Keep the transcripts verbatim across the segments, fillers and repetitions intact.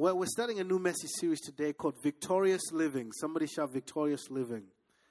Well, we're starting a new message series today called Victorious Living. Somebody shout Victorious Living.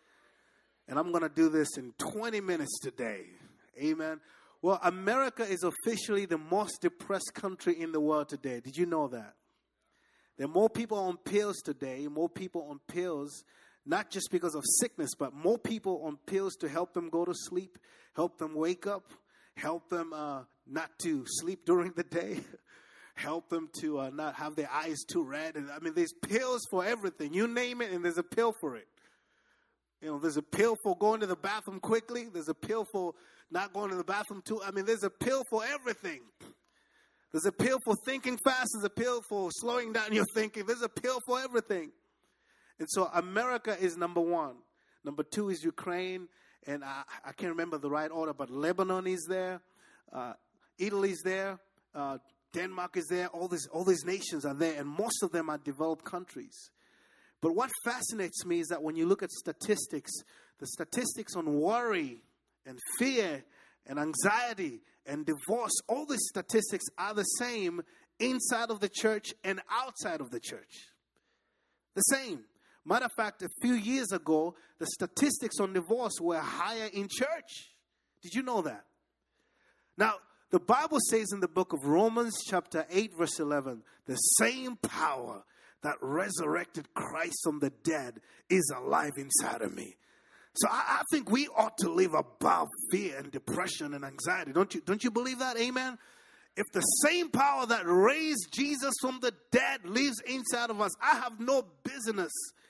And I'm going to do this in twenty minutes today. Amen. Well, America is officially the most depressed country in the world today. Did you know that? There are more people on pills today, more people on pills, not just because of sickness, but more people on pills to help them go to sleep, help them wake up, help them uh, not to sleep during the day, help them to uh, not have their eyes too red. I mean, there's pills for everything. You name it, and there's a pill for it. You know, there's a pill for going to the bathroom quickly. There's a pill for not going to the bathroom too. I mean, there's a pill for everything. There's a pill for thinking fast. There's a pill for slowing down your thinking. There's a pill for everything. And so America is number one. Number two is Ukraine. And I, I can't remember the right order, but Lebanon is there. Uh, Italy's there. Uh, Denmark is there. All these, all these nations are there. And most of them are developed countries. But what fascinates me is that when you look at statistics, the statistics on worry and fear and anxiety and divorce, all these statistics are the same inside of the church and outside of the church. The same. Matter of fact, a few years ago, the statistics on divorce were higher in church. Did you know that? Now, the Bible says in the book of Romans chapter eight, verse eleven, the same power that resurrected Christ from the dead is alive inside of me. So I, I think we ought to live above fear and depression and anxiety. Don't you, don't you believe that? Amen? If the same power that raised Jesus from the dead lives inside of us, I have no business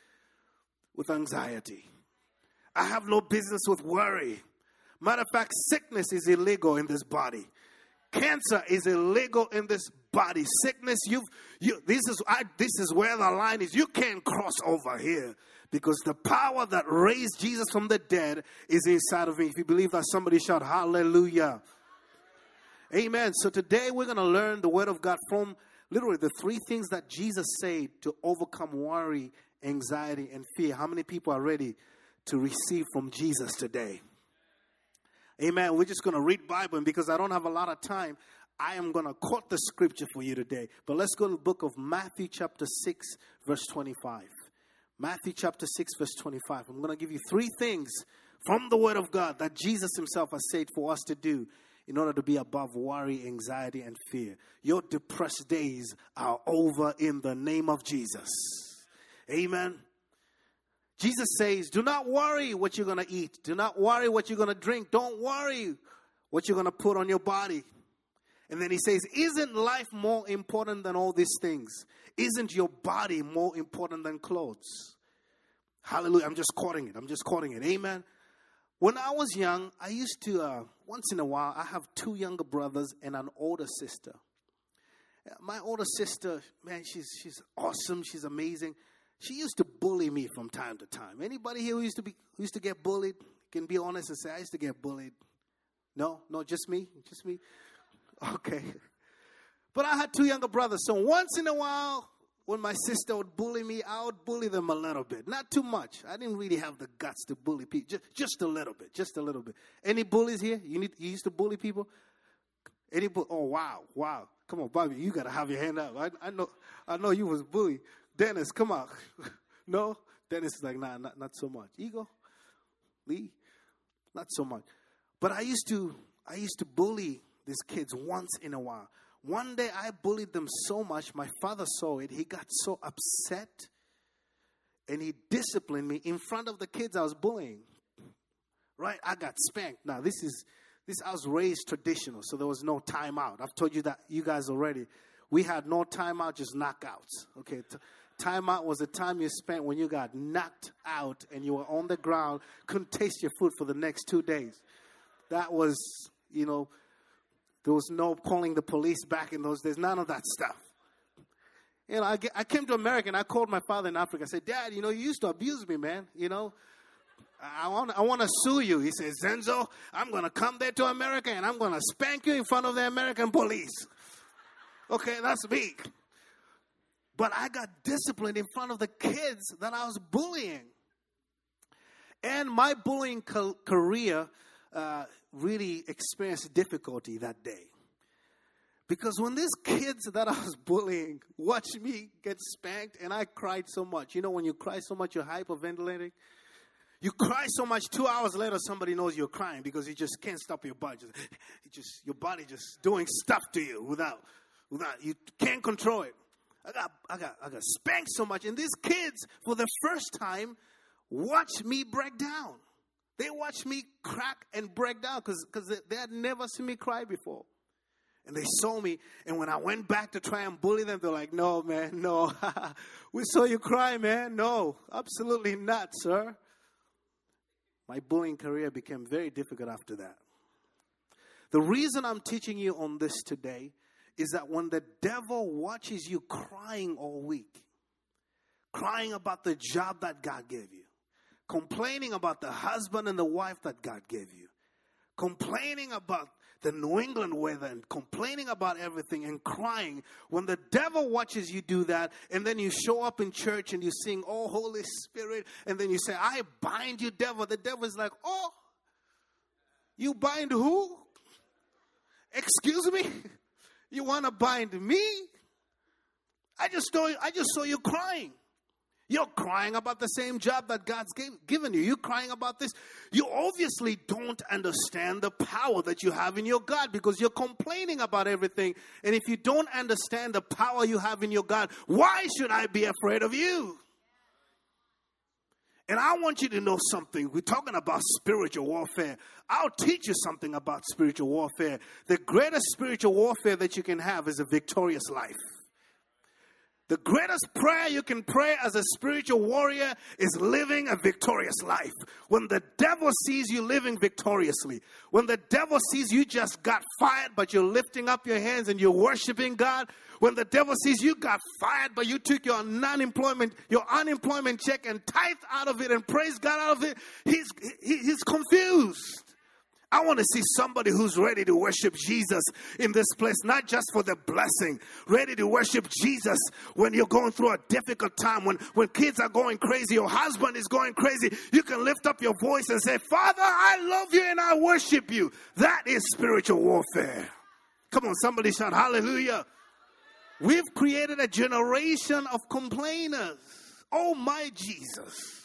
with anxiety. I have no business with worry. Matter of fact, sickness is illegal in this body. Cancer is illegal in this body. Sickness, you've, you, this is I, this is where the line is. You can't cross over here because the power that raised Jesus from the dead is inside of me. If you believe that, somebody shout hallelujah. Amen. So today we're going to learn the word of God from literally the three things that Jesus said to overcome worry, anxiety, and fear. How many people are ready to receive from Jesus today? Amen. We're just going to read Bible, and because I don't have a lot of time, I am going to quote the scripture for you today. But let's go to the book of Matthew chapter six, verse twenty-five. Matthew chapter six, verse twenty-five. I'm going to give you three things from the word of God that Jesus himself has said for us to do in order to be above worry, anxiety, and fear. Your depressed days are over in the name of Jesus. Amen. Jesus says, do not worry what you're going to eat. Do not worry what you're going to drink. Don't worry what you're going to put on your body. And then he says, isn't life more important than all these things? Isn't your body more important than clothes? Hallelujah. I'm just quoting it. I'm just quoting it. Amen. When I was young, I used to, uh, once in a while, I have two younger brothers and an older sister. My older sister, man, she's she's awesome. She's amazing. She used to bully me from time to time. Anybody here who used to be who used to get bullied can be honest and say, I used to get bullied. No, no, just me, just me. Okay. But I had two younger brothers, so once in a while, when my sister would bully me, I would bully them a little bit. Not too much. I didn't really have the guts to bully people. Just, just a little bit, just a little bit. Any bullies here? You need you used to bully people? Any bu- Oh, wow, wow. Come on, Bobby, you got to have your hand up. I, I know I know you was bullied. Dennis, come on. No? Dennis is like, nah, not, not so much. Ego? Lee? Not so much. But I used to I used to bully these kids once in a while. One day I bullied them so much, my father saw it. He got so upset, and he disciplined me in front of the kids I was bullying. Right? I got spanked. Now, this is, this I was raised traditional, so there was no timeout. I've told you that, you guys already. We had no timeout, just knockouts. Okay, T- timeout was the time you spent when you got knocked out and you were on the ground, couldn't taste your food for the next two days. That was, you know, there was no calling the police back in those days. None of that stuff. You know, I, get, I came to America and I called my father in Africa. I said, Dad, you know, you used to abuse me, man. You know, I want, I want to sue you. He said, Zenzo, I'm going to come there to America and I'm going to spank you in front of the American police. Okay, that's me. But I got disciplined in front of the kids that I was bullying. And my bullying co- career uh, really experienced difficulty that day. Because when these kids that I was bullying watched me get spanked, and I cried so much. You know, when you cry so much, you're hyperventilating. You cry so much, two hours later, somebody knows you're crying because you just can't stop your body. Just, it just your body just doing stuff to you without, without you can't control it. I got, I got, I got spanked so much, and these kids, for the first time, watched me break down. They watched me crack and break down because because they, they had never seen me cry before. And they saw me, and when I went back to try and bully them, they're like, no, man, no. We saw you cry, man. No, absolutely not, sir. My bullying career became very difficult after that. The reason I'm teaching you on this today is that when the devil watches you crying all week, crying about the job that God gave you, complaining about the husband and the wife that God gave you, complaining about the New England weather and complaining about everything and crying. When the devil watches you do that, and then you show up in church and you sing, oh, Holy Spirit, and then you say, I bind you, devil. The devil is like, oh, you bind who? Excuse me? You want to bind me? I just saw you, I just saw you crying. You're crying about the same job that God's gave, given you. You're crying about this. You obviously don't understand the power that you have in your God because you're complaining about everything. And if you don't understand the power you have in your God, why should I be afraid of you? And I want you to know something. We're talking about spiritual warfare. I'll teach you something about spiritual warfare. The greatest spiritual warfare that you can have is a victorious life. The greatest prayer you can pray as a spiritual warrior is living a victorious life. When the devil sees you living victoriously, when the devil sees you just got fired, but you're lifting up your hands and you're worshiping God, when the devil sees you got fired, but you took your non-employment, your unemployment check and tithed out of it and praised God out of it, he's, he, he's confused. I want to see somebody who's ready to worship Jesus in this place, not just for the blessing, ready to worship Jesus when you're going through a difficult time, when, when kids are going crazy, your husband is going crazy. You can lift up your voice and say, Father, I love you and I worship you. That is spiritual warfare. Come on, somebody shout hallelujah. We've created a generation of complainers. Oh, my Jesus.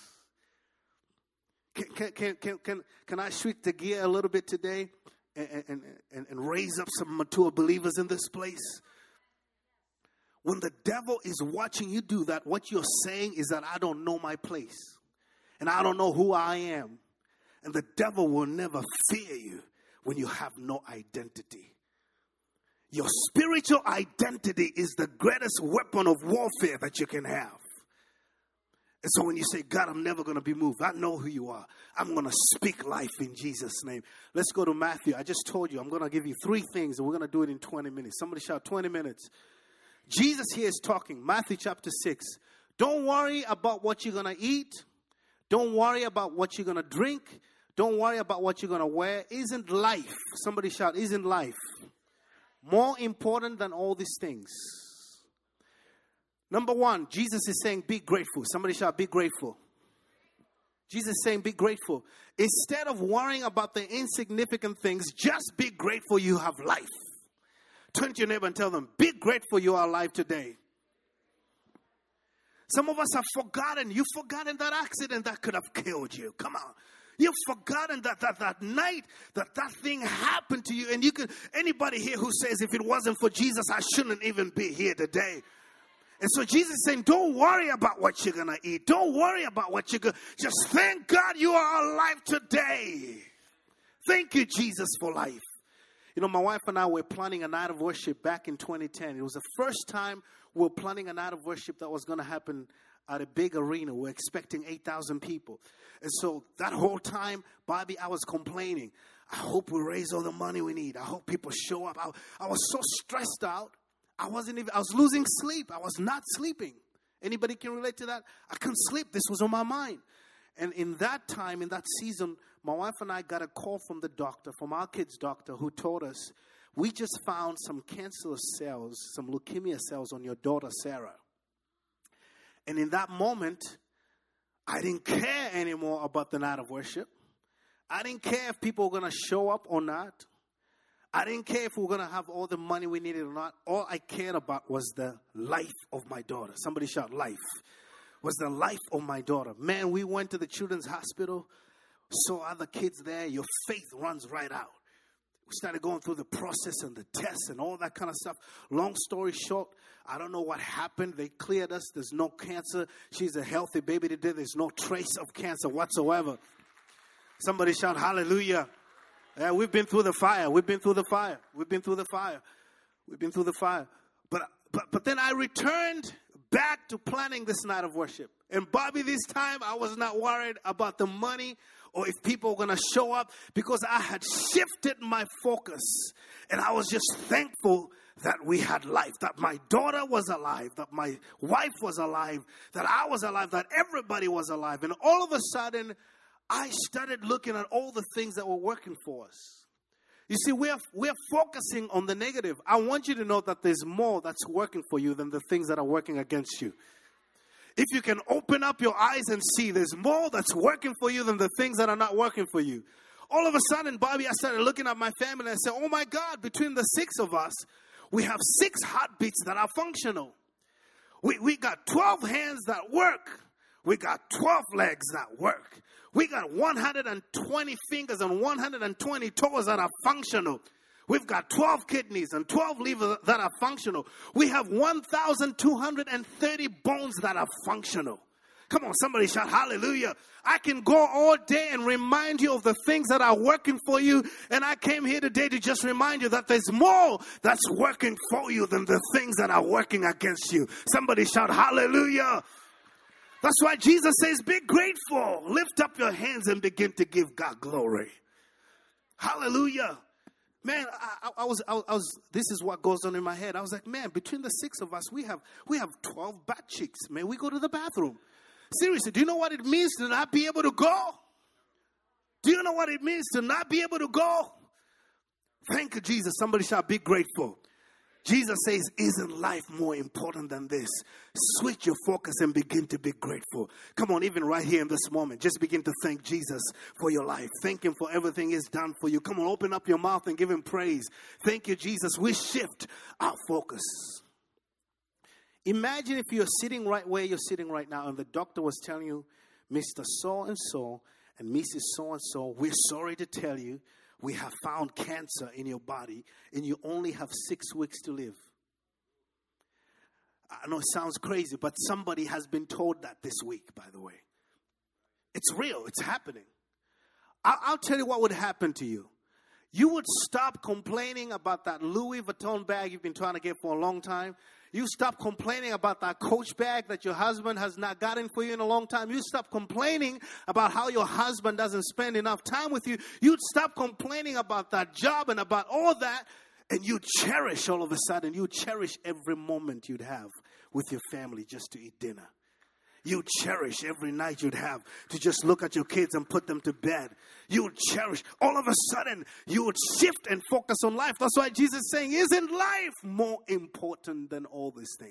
Can, can, can, can, can I switch the gear a little bit today and, and, and, and raise up some mature believers in this place? When the devil is watching you do that, what you're saying is that I don't know my place. And I don't know who I am. And the devil will never fear you when you have no identity. Your spiritual identity is the greatest weapon of warfare that you can have. And so when you say, God, I'm never going to be moved, I know who you are. I'm going to speak life in Jesus' name. Let's go to Matthew. I just told you, I'm going to give you three things, and we're going to do it in twenty minutes. Somebody shout twenty minutes. Jesus here is talking. Matthew chapter six. Don't worry about what you're going to eat. Don't worry about what you're going to drink. Don't worry about what you're going to wear. Isn't life, somebody shout, isn't life more important than all these things? Number one, Jesus is saying, be grateful. Somebody shout, be grateful. Jesus is saying, be grateful. Instead of worrying about the insignificant things, just be grateful you have life. Turn to your neighbor and tell them, be grateful you are alive today. Some of us have forgotten. You've forgotten that accident that could have killed you. Come on. You've forgotten that, that that night that that thing happened to you. And you can, anybody here who says, if it wasn't for Jesus, I shouldn't even be here today. And so Jesus is saying, don't worry about what you're going to eat. Don't worry about what you're going to, just thank God you are alive today. Thank you, Jesus, for life. You know, my wife and I were planning a night of worship back in twenty ten. It was the first time we were planning a night of worship that was going to happen at a big arena. We're expecting eight thousand people. And so that whole time, Bobby, I was complaining. I hope we raise all the money we need. I hope people show up. I, I was so stressed out. I wasn't even, I was losing sleep. I was not sleeping. Anybody can relate to that? I couldn't sleep. This was on my mind. And in that time, in that season, my wife and I got a call from the doctor, from our kid's doctor, who told us, we just found some cancer cells, some leukemia cells on your daughter, Sarah. And in that moment, I didn't care anymore about the night of worship. I didn't care if people were going to show up or not. I didn't care if we were going to have all the money we needed or not. All I cared about was the life of my daughter. Somebody shout life. Was the life of my daughter. Man, we went to the children's hospital, saw other kids there. Your faith runs right out. We started going through the process and the tests and all that kind of stuff. Long story short, I don't know what happened. They cleared us. There's no cancer. She's a healthy baby today. There's no trace of cancer whatsoever. Somebody shout hallelujah. Yeah, we've been through the fire. We've been through the fire. We've been through the fire. We've been through the fire. But but but then I returned back to planning this night of worship. And Bobby, this time I was not worried about the money or if people were going to show up, because I had shifted my focus. And I was just thankful that we had life, that my daughter was alive, that my wife was alive, that I was alive, that everybody was alive. And all of a sudden, I started looking at all the things that were working for us. You see, we're, we're focusing on the negative. I want you to know that there's more that's working for you than the things that are working against you. If you can open up your eyes and see, there's more that's working for you than the things that are not working for you. All of a sudden, Bobby, I started looking at my family and I said, oh my God, between the six of us, we have six heartbeats that are functional. We, we got twelve hands that work. We got twelve legs that work. We got one hundred twenty fingers and one hundred twenty toes that are functional. We've got twelve kidneys and twelve livers that are functional. We have one thousand two hundred thirty bones that are functional. Come on, somebody shout hallelujah. I can go all day and remind you of the things that are working for you. And I came here today to just remind you that there's more that's working for you than the things that are working against you. Somebody shout hallelujah. That's why Jesus says, be grateful. Lift up your hands and begin to give God glory. Hallelujah. Man, I, I, was, I was, this is what goes on in my head. I was like, man, between the six of us, we have, we have twelve butt cheeks. Man, we go to the bathroom. Seriously, do you know what it means to not be able to go? Do you know what it means to not be able to go? Thank you, Jesus. Somebody shall be grateful. Jesus says, isn't life more important than this? Switch your focus and begin to be grateful. Come on, even right here in this moment, just begin to thank Jesus for your life. Thank him for everything he's done for you. Come on, open up your mouth and give him praise. Thank you, Jesus. We shift our focus. Imagine if you're sitting right where you're sitting right now and the doctor was telling you, Mister So-and-so and Missus So-and-so, we're sorry to tell you, we have found cancer in your body and you only have six weeks to live. I know it sounds crazy, but somebody has been told that this week, by the way. It's real. It's happening. I'll, I'll tell you what would happen to you. You would stop complaining about that Louis Vuitton bag you've been trying to get for a long time. You stop complaining about that Coach bag that your husband has not gotten for you in a long time. You stop complaining about how your husband doesn't spend enough time with you. You'd stop complaining about that job and about all that. And you cherish all of a sudden. You cherish every moment you'd have with your family just to eat dinner. You cherish every night you'd have to just look at your kids and put them to bed. You would cherish. All of a sudden, you would shift and focus on life. That's why Jesus is saying, isn't life more important than all these things?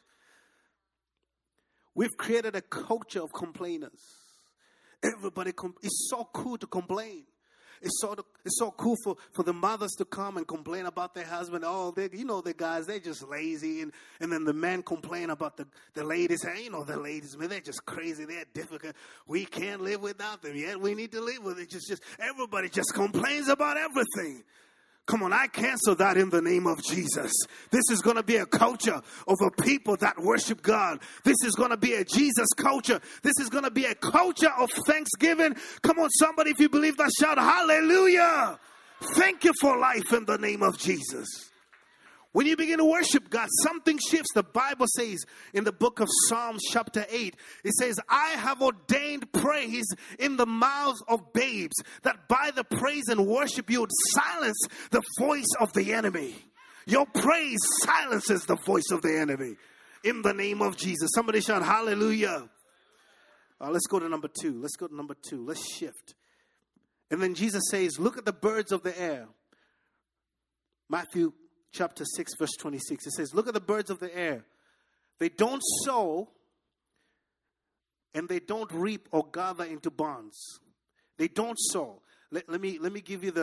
We've created a culture of complainers. Everybody, com- it's so cool to complain. It's so it's so cool for, for the mothers to come and complain about their husband. Oh, they, you know, the guys, they're just lazy. And, and then the men complain about the, the ladies. Hey, you know, the ladies, man, they're just crazy. They're difficult. We can't live without them. Yet we need to live with it. Just, just everybody just complains about everything. Come on, I cancel that in the name of Jesus. This is going to be a culture of a people that worship God. This is going to be a Jesus culture. This is going to be a culture of thanksgiving. Come on, somebody, if you believe that, shout hallelujah. Thank you for life in the name of Jesus. When you begin to worship God, something shifts. The Bible says in the book of Psalms chapter eight, it says, I have ordained praise in the mouths of babes, that by the praise and worship you would silence the voice of the enemy. Your praise silences the voice of the enemy. In the name of Jesus. Somebody shout hallelujah. Uh, let's go to number two. Let's go to number two. Let's shift. And then Jesus says, look at the birds of the air. Matthew chapter six, verse twenty-six. It says, look at the birds of the air. They don't sow and they don't reap or gather into barns. They don't sow. Let, let me let me give you the,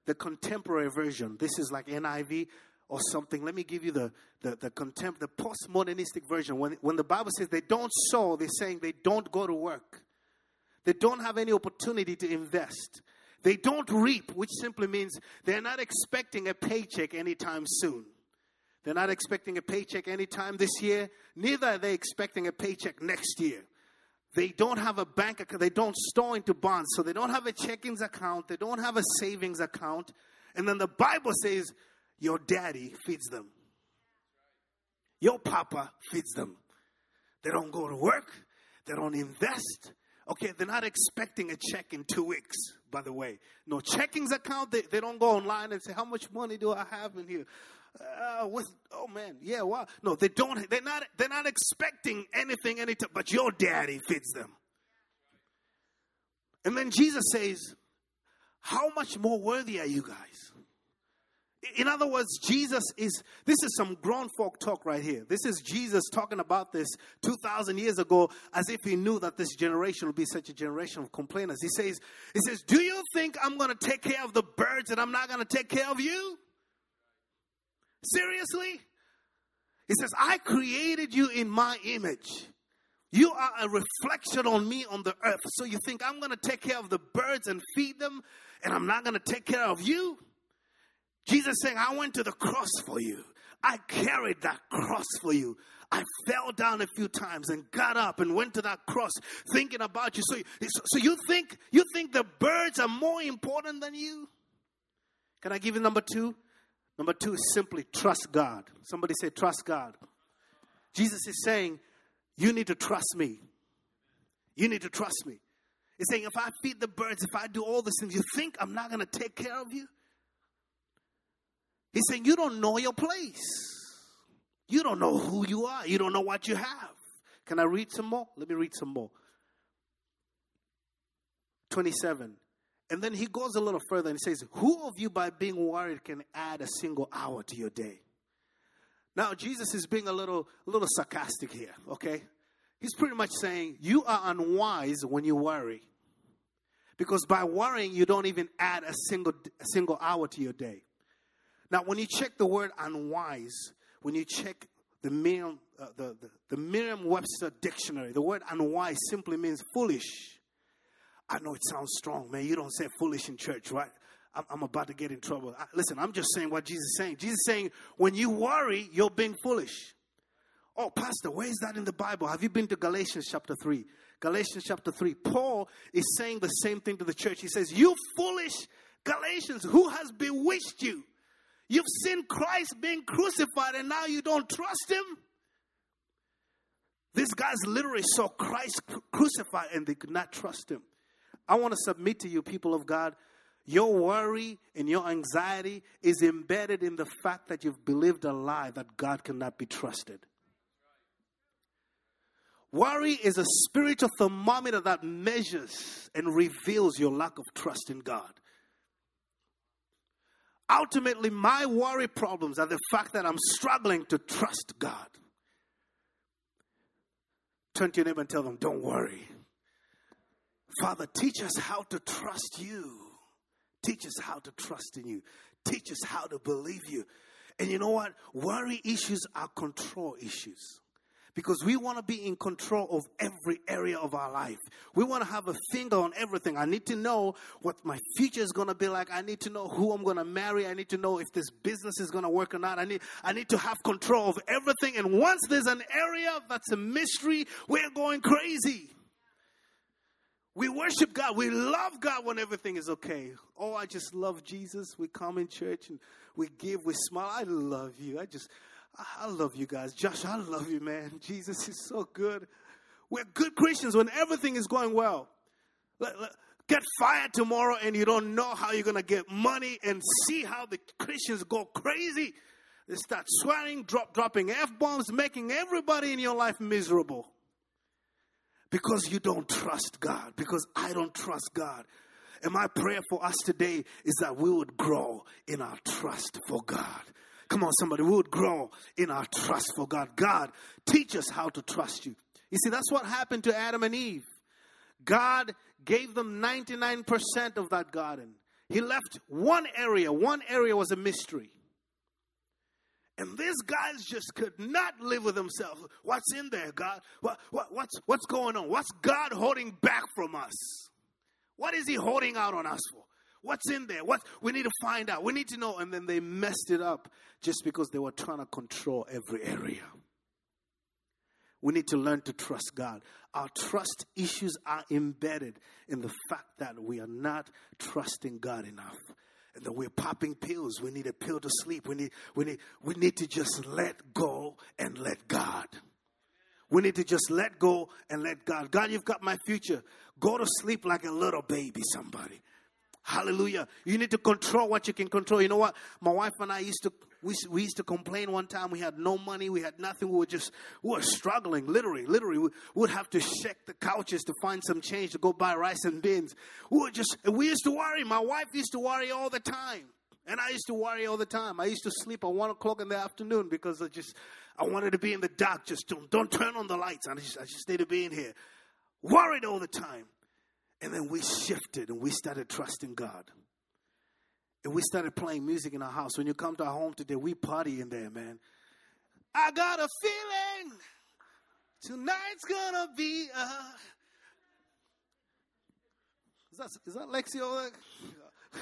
the contemporary version. This is like N I V or something. Let me give you the the the contem- the postmodernistic version. When when the Bible says they don't sow, they're saying they don't go to work. They don't have any opportunity to invest. They don't reap, which simply means they're not expecting a paycheck anytime soon. They're not expecting a paycheck anytime this year. Neither are they expecting a paycheck next year. They don't have a bank account. They don't store into bonds. So they don't have a checkings account. They don't have a savings account. And then the Bible says, your daddy feeds them. Your papa feeds them. They don't go to work. They don't invest. Okay, they're not expecting a check in two weeks, by the way. No checkings account. They, they don't go online and say, how much money do I have in here? Uh, with, oh man, yeah, wow. No, they don't. They're not. They're not expecting anything, anytime. But your daddy feeds them. And then Jesus says, "How much more worthy are you guys?" In other words, Jesus is. This is some grown folk talk right here. This is Jesus talking about this two thousand years ago, as if he knew that this generation would be such a generation of complainers. He says, "He says, do you think I'm going to take care of the birds and I'm not going to take care of you?" Seriously? He says, I created you in my image. You are a reflection on me on the earth. So you think I'm going to take care of the birds and feed them and I'm not going to take care of you? Jesus is saying, I went to the cross for you. I carried that cross for you. I fell down a few times and got up and went to that cross thinking about you. So, so you think you think the birds are more important than you? Can I give you number two? Number two is simply trust God. Somebody say trust God. Jesus is saying, you need to trust me. You need to trust me. He's saying, if I feed the birds, if I do all these things, you think I'm not going to take care of you? He's saying, you don't know your place. You don't know who you are. You don't know what you have. Can I read some more? Let me read some more. twenty-seven. And then he goes a little further and he says, who of you by being worried can add a single hour to your day? Now, Jesus is being a little, a little sarcastic here, okay? He's pretty much saying, you are unwise when you worry. Because by worrying, you don't even add a single, a single hour to your day. Now, when you check the word unwise, when you check the Merriam, uh, the, the, the Merriam-Webster dictionary, the word unwise simply means foolish. I know it sounds strong, man. You don't say foolish in church, right? I'm, I'm about to get in trouble. I, listen, I'm just saying what Jesus is saying. Jesus is saying, when you worry, you're being foolish. Oh, Pastor, where is that in the Bible? Have you been to Galatians chapter three? Galatians chapter three. Paul is saying the same thing to the church. He says, you foolish Galatians, who has bewitched you? You've seen Christ being crucified and now you don't trust him? These guys literally saw Christ crucified and they could not trust him. I want to submit to you, people of God, your worry and your anxiety is embedded in the fact that you've believed a lie that God cannot be trusted. Worry is a spiritual thermometer that measures and reveals your lack of trust in God. Ultimately, my worry problems are the fact that I'm struggling to trust God. Turn to your neighbor and tell them, don't worry. Father, teach us how to trust you. Teach us how to trust in you. Teach us how to believe you. And you know what? Worry issues are control issues. Because we want to be in control of every area of our life. We want to have a finger on everything. I need to know what my future is going to be like. I need to know who I'm going to marry. I need to know if this business is going to work or not. I need, I need to have control of everything. And once there's an area that's a mystery, we're going crazy. We worship God. We love God when everything is okay. Oh, I just love Jesus. We come in church and we give, we smile. I love you. I just, I love you guys. Josh, I love you, man. Jesus is so good. We're good Christians when everything is going well. Get fired tomorrow and you don't know how you're going to get money, and see how the Christians go crazy. They start swearing, drop, dropping F-bombs, making everybody in your life miserable. Because you don't trust God. Because I don't trust God. And my prayer for us today is that we would grow in our trust for God. Come on, somebody. We would grow in our trust for God. God, teach us how to trust you. You see, that's what happened to Adam and Eve. God gave them ninety-nine percent of that garden. He left one area. One area was a mystery. And these guys just could not live with themselves. What's in there, God? What, what, what's, what's going on? What's God holding back from us? What is he holding out on us for? What's in there? What we need to find out. We need to know. And then they messed it up just because they were trying to control every area. We need to learn to trust God. Our trust issues are embedded in the fact that we are not trusting God enough. And that we're popping pills. We need a pill to sleep. We need, we need, we need to just let go and let God. We need to just let go and let God. God, you've got my future. Go to sleep like a little baby, somebody. Hallelujah. You need to control what you can control. You know what? My wife and I used to, we, we used to complain one time. We had no money. We had nothing. We were just, we were struggling. Literally, literally. We would have to shake the couches to find some change to go buy rice and beans. We were just, we used to worry. My wife used to worry all the time. And I used to worry all the time. I used to sleep at one o'clock in the afternoon because I just, I wanted to be in the dark. Just don't, don't turn on the lights. I just, I just need to be in here. Worried all the time. And then we shifted and we started trusting God. And we started playing music in our house. When you come to our home today, we party in there, man. I got a feeling tonight's gonna be a... Is that, is that Lexi over there?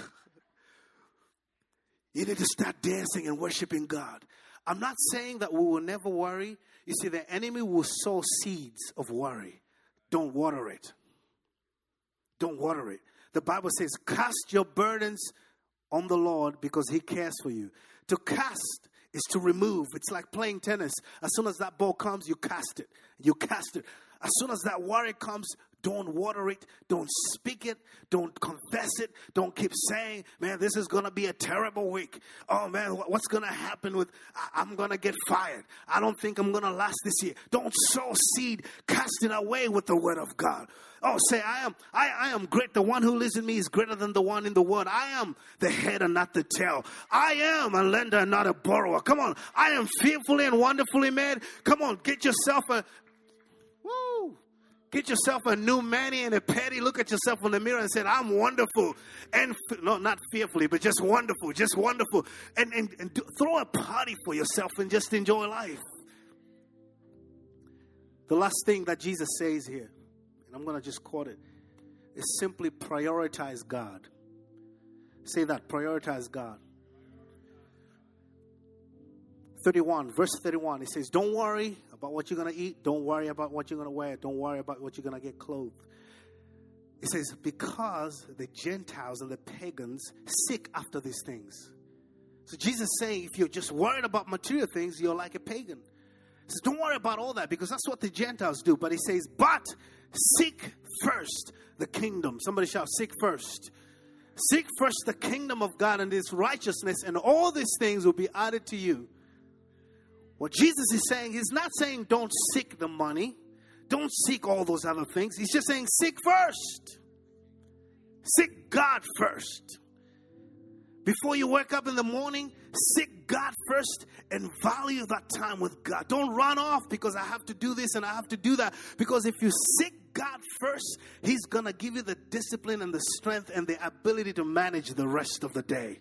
You need to start dancing and worshiping God. I'm not saying that we will never worry. You see, the enemy will sow seeds of worry. Don't water it. Don't water it. The Bible says, cast your burdens on the Lord because he cares for you. To cast is to remove. It's like playing tennis. As soon as that ball comes, you cast it. You cast it. As soon as that worry comes, don't water it. Don't speak it. Don't confess it. Don't keep saying, man, this is going to be a terrible week. Oh, man, what's going to happen with, I'm going to get fired. I don't think I'm going to last this year. Don't sow seed. Cast it away with the word of God. Oh, say, I am I, I am great. The one who lives in me is greater than the one in the world. I am the head and not the tail. I am a lender and not a borrower. Come on. I am fearfully and wonderfully made. Come on. Get yourself a, woo. Get yourself a new mani and a petty. Look at yourself in the mirror and say, I'm wonderful. And, no, not fearfully, but just wonderful. Just wonderful. And, and, and do, throw a party for yourself and just enjoy life. The last thing that Jesus says here, and I'm going to just quote it, is simply prioritize God. Say that, prioritize God. thirty-one, verse thirty-one, it says, don't worry about what you're going to eat. Don't worry about what you're going to wear. Don't worry about what you're going to get clothed. It says, because the Gentiles and the pagans seek after these things. So Jesus is saying, if you're just worried about material things, you're like a pagan. He says, don't worry about all that because that's what the Gentiles do. But he says, but seek first the kingdom. Somebody shout, seek first. Seek first the kingdom of God and his righteousness, and all these things will be added to you. What Jesus is saying, he's not saying don't seek the money. Don't seek all those other things. He's just saying seek first. Seek God first. Before you wake up in the morning, seek God first and value that time with God. Don't run off because I have to do this and I have to do that. Because if you seek God first, he's going to give you the discipline and the strength and the ability to manage the rest of the day.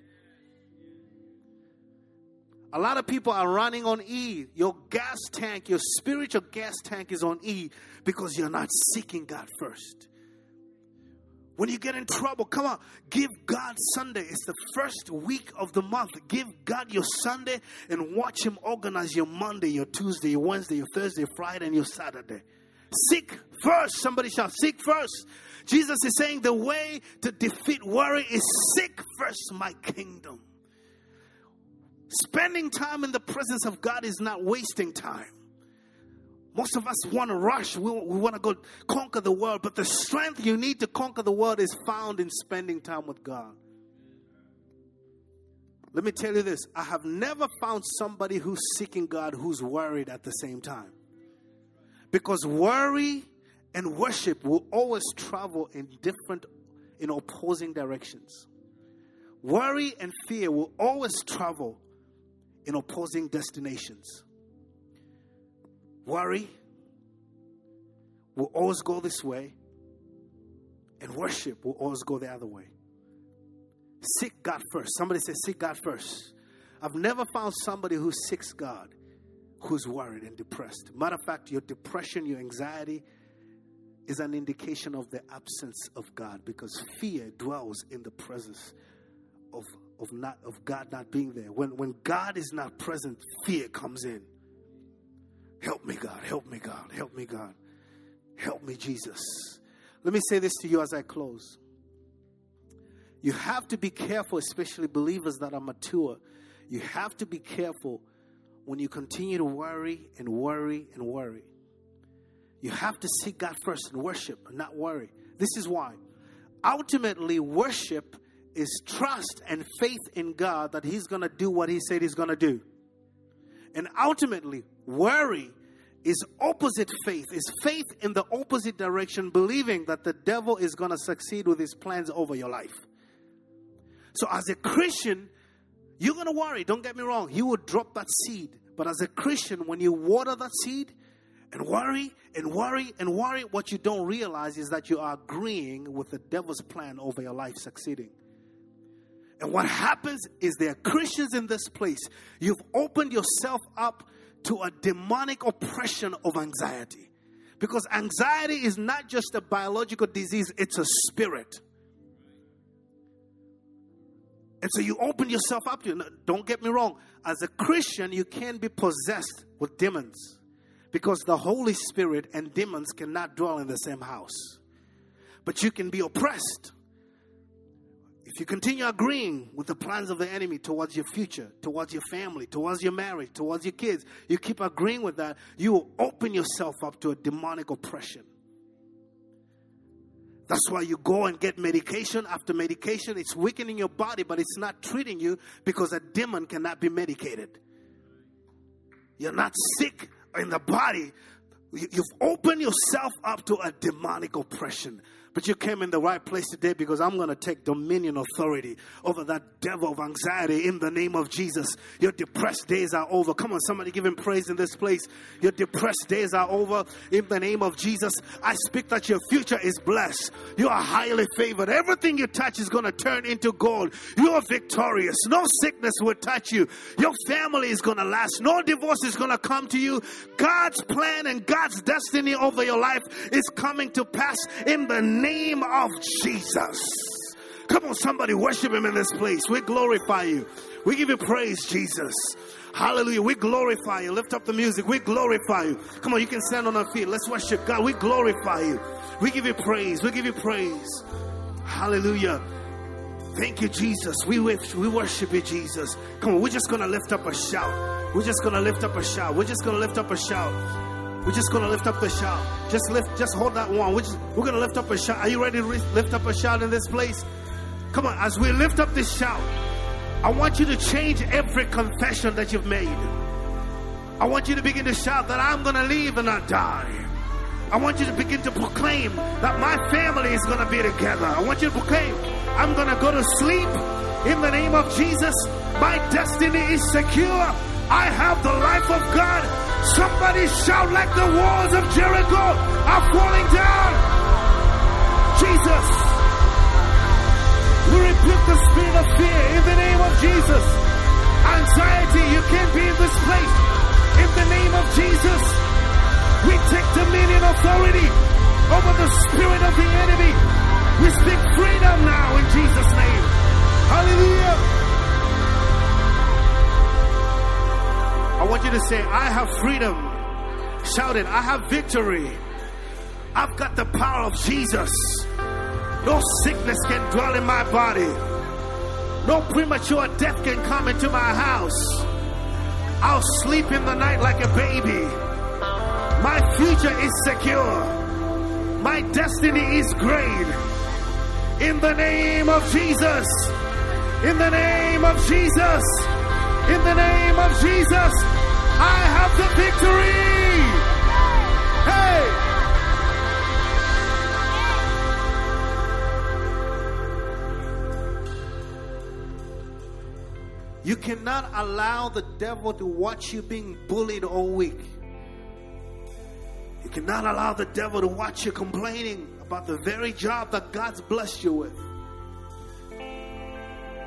A lot of people are running on E. Your gas tank, your spiritual gas tank is on E because you're not seeking God first. When you get in trouble, come on, give God Sunday. It's the first week of the month. Give God your Sunday and watch him organize your Monday, your Tuesday, your Wednesday, your Thursday, your Friday, and your Saturday. Seek first. Somebody shout, seek first. Jesus is saying the way to defeat worry is seek first my kingdom. Spending time in the presence of God is not wasting time. Most of us want to rush. We, we want to go conquer the world. But the strength you need to conquer the world is found in spending time with God. Let me tell you this. I have never found somebody who's seeking God who's worried at the same time. Because worry and worship will always travel in different, in opposing directions. Worry and fear will always travel in opposing destinations. Worry will always go this way, and worship will always go the other way. Seek God first. Somebody say, seek God first. I've never found somebody who seeks God who's worried and depressed. Matter of fact, your depression, your anxiety is an indication of the absence of God, because fear dwells in the presence of, of, not, of God not being there. When, when God is not present, fear comes in. Help me, God. Help me, God. Help me, God. Help me, Jesus. Let me say this to you as I close. You have to be careful, especially believers that are mature. You have to be careful when you continue to worry and worry and worry. You have to seek God first and worship and not worry. This is why. Ultimately, worship is trust and faith in God that He's going to do what He said He's going to do. And ultimately, worry is opposite faith, is faith in the opposite direction, believing that the devil is going to succeed with his plans over your life. So as a Christian, you're going to worry. Don't get me wrong. You will drop that seed. But as a Christian, when you water that seed and worry and worry and worry, what you don't realize is that you are agreeing with the devil's plan over your life succeeding. And what happens is there are Christians in this place. You've opened yourself up to a demonic oppression of anxiety. Because anxiety is not just a biological disease, it's a spirit. And so you open yourself up to it. Don't get me wrong. As a Christian, you can be possessed with demons, because the Holy Spirit and demons cannot dwell in the same house. But you can be oppressed. If you continue agreeing with the plans of the enemy towards your future, towards your family, towards your marriage, towards your kids, you keep agreeing with that, you will open yourself up to a demonic oppression. That's why you go and get medication after medication. It's weakening your body, but it's not treating you, because a demon cannot be medicated. You're not sick in the body. You've opened yourself up to a demonic oppression. But you came in the right place today, because I'm going to take dominion authority over that devil of anxiety in the name of Jesus. Your depressed days are over. Come on, somebody give Him praise in this place. Your depressed days are over in the name of Jesus. I speak that your future is blessed. You are highly favored. Everything you touch is going to turn into gold. You are victorious. No sickness will touch you. Your family is going to last. No divorce is going to come to you. God's plan and God's destiny over your life is coming to pass in the name name of Jesus. Come on, somebody worship Him in this place. We glorify You. We give You praise, Jesus. Hallelujah. We glorify You. Lift up the music. We glorify You. Come on, you can stand on our feet. Let's worship God. We glorify You. We give You praise. We give You praise. Hallelujah. Thank You, Jesus. We worship, we worship You, Jesus. Come on, we're just going to lift up a shout. We're just going to lift up a shout. We're just going to lift up a shout. We're just going to lift up the shout. Just lift, just hold that one. We're, just, we're going to lift up a shout. Are you ready to re- lift up a shout in this place? Come on, as we lift up this shout, I want you to change every confession that you've made. I want you to begin to shout that I'm going to live and not die. I want you to begin to proclaim that my family is going to be together. I want you to proclaim, I'm going to go to sleep in the name of Jesus. My destiny is secure. I have the life of God. Somebody shout like the walls of Jericho are falling down. Jesus. We rebuke the spirit of fear in the name of Jesus. Anxiety, you can't be in this place. In the name of Jesus, we take dominion authority over the spirit of the enemy. We speak freedom now in Jesus' name. Hallelujah. I want you to say, I have freedom. Shout it, I have victory. I've got the power of Jesus. No sickness can dwell in my body. No premature death can come into my house. I'll sleep in the night like a baby. My future is secure. My destiny is great. In the name of Jesus. In the name of Jesus. In the name of Jesus, I have the victory. Hey! You cannot allow the devil to watch you being bullied all week. You cannot allow the devil to watch you complaining about the very job that God's blessed you with.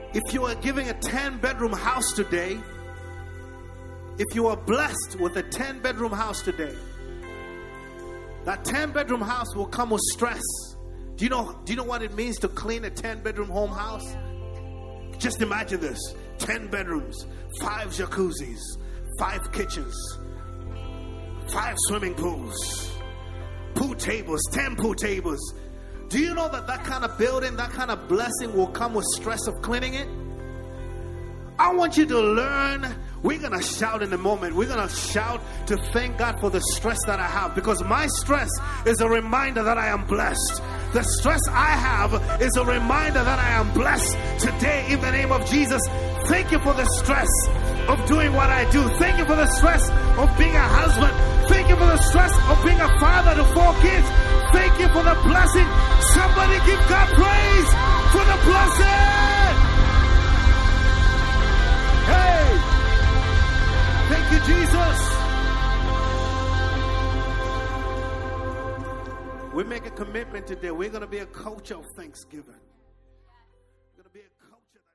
If you are giving a ten-bedroom house today, if you are blessed with a ten-bedroom house today, that ten-bedroom house will come with stress. Do you know, do you know what it means to clean a ten-bedroom home house? Just imagine this. ten bedrooms, five jacuzzis, five kitchens, five swimming pools, pool tables, ten pool tables. Do you know that that kind of building, that kind of blessing will come with stress of cleaning it? I want you to learn. We're going to shout in a moment. We're going to shout to thank God for the stress that I have, because my stress is a reminder that I am blessed. The stress I have is a reminder that I am blessed today in the name of Jesus. Thank you for the stress of doing what I do. Thank you for the stress of being a husband. Thank you for the stress of being a father to four kids. Thank you for the blessing. Somebody give God praise for the blessing. Hey, thank you, Jesus. We make a commitment today. We're going to be a culture of thanksgiving. We're going to be a culture.